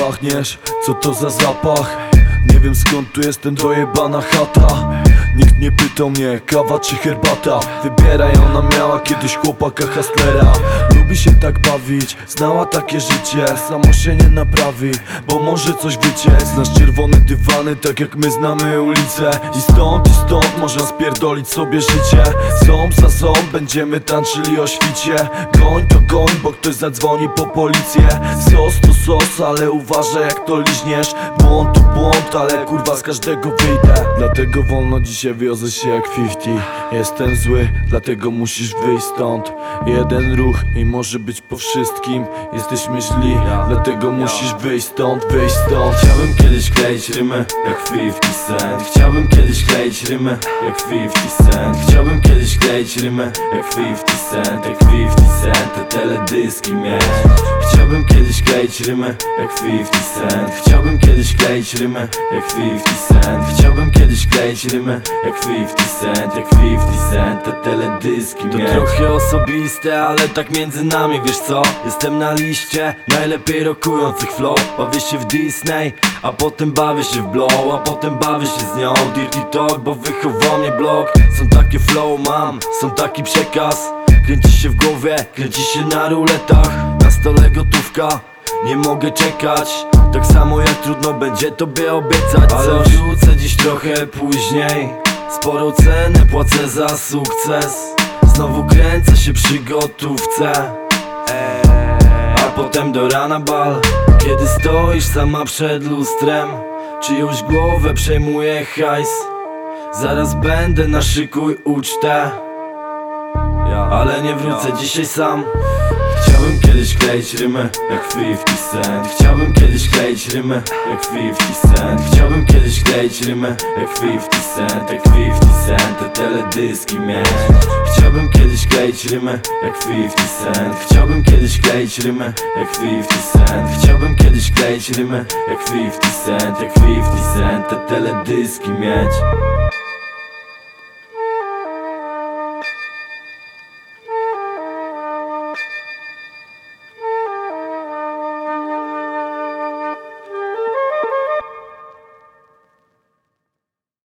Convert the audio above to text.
pachniesz, co to za zapach? Nie wiem skąd tu jest ten dojebana chata. Nikt nie pytał mnie, kawa czy herbata. Wybieraj, ona miała kiedyś chłopaka hustlera. Lubi się tak bawić, znała takie życie. Samo się nie naprawi, bo może coś wyciec. Znasz czerwone dywany, tak jak my znamy ulicę. I stąd można spierdolić sobie życie. Ząb za ząb będziemy tańczyli o świcie. Goń to goń, bo ktoś zadzwoni po policję. Sos to sos, ale uważaj jak to liźniesz. Błąd to błąd, ale kurwa z każdego wyjdę. Dlatego wolno dzisiaj wiozę się jak 50. Jestem zły, dlatego musisz wyjść stąd. Jeden ruch i może być po wszystkim. Jesteśmy źli, dlatego musisz wyjść stąd, wyjść stąd. Chciałbym kiedyś kleić rymę jak 50 Cent. Chciałbym kiedyś kleić rymę jak 50 Cent. Chciałbym kiedyś kleić rymę jak 50 Cent. Jak 50 Cent, te teledyski mieć. Chciałbym kiedyś kleić rymę jak 50 Cent. Chciałbym kiedyś kleić rymę jak 50 Cent. Chciałbym kiedyś kleić rymę jak 50 Cent. Jak 50 Cent, te teledyski mieć. To trochę osobiste, ale tak między nami, wiesz co? Jestem na liście najlepiej rokujących flow. Bawię się w Disney, a potem bawię się w blow. A potem bawię się z nią Dirty Talk, bo wychował mnie blog. Są takie flow mam, są taki przekaz. Kręci się w głowie, kręci się na ruletach. Na stole gotówka, nie mogę czekać. Tak samo jak trudno będzie tobie obiecać. Ale wrzucę dziś trochę później. Sporą cenę płacę za sukces. Znowu kręcę się przy gotówce. A potem do rana bal. Kiedy stoisz sama przed lustrem, czyjąś głowę przejmuje hajs. Zaraz będę, naszykuj ucztę. Ale nie wrócę dzisiaj sam. Chciałbym kiedyś kleić rymę jak 50 Cent. Chciałbym kiedyś kleić rymę jak 50 Cent. Chciałbym kiedyś kleić rymę jak 50 Cent. Jak 50 Cent, te teledyski mieć. Chciałbym kiedyś kleić rymę jak 50 Cent. Chciałbym kiedyś kleić rymę jak 50 Cent. Chciałbym kiedyś kleić rymę jak 50 Cent. Jak 50 Cent, te teledyski mieć.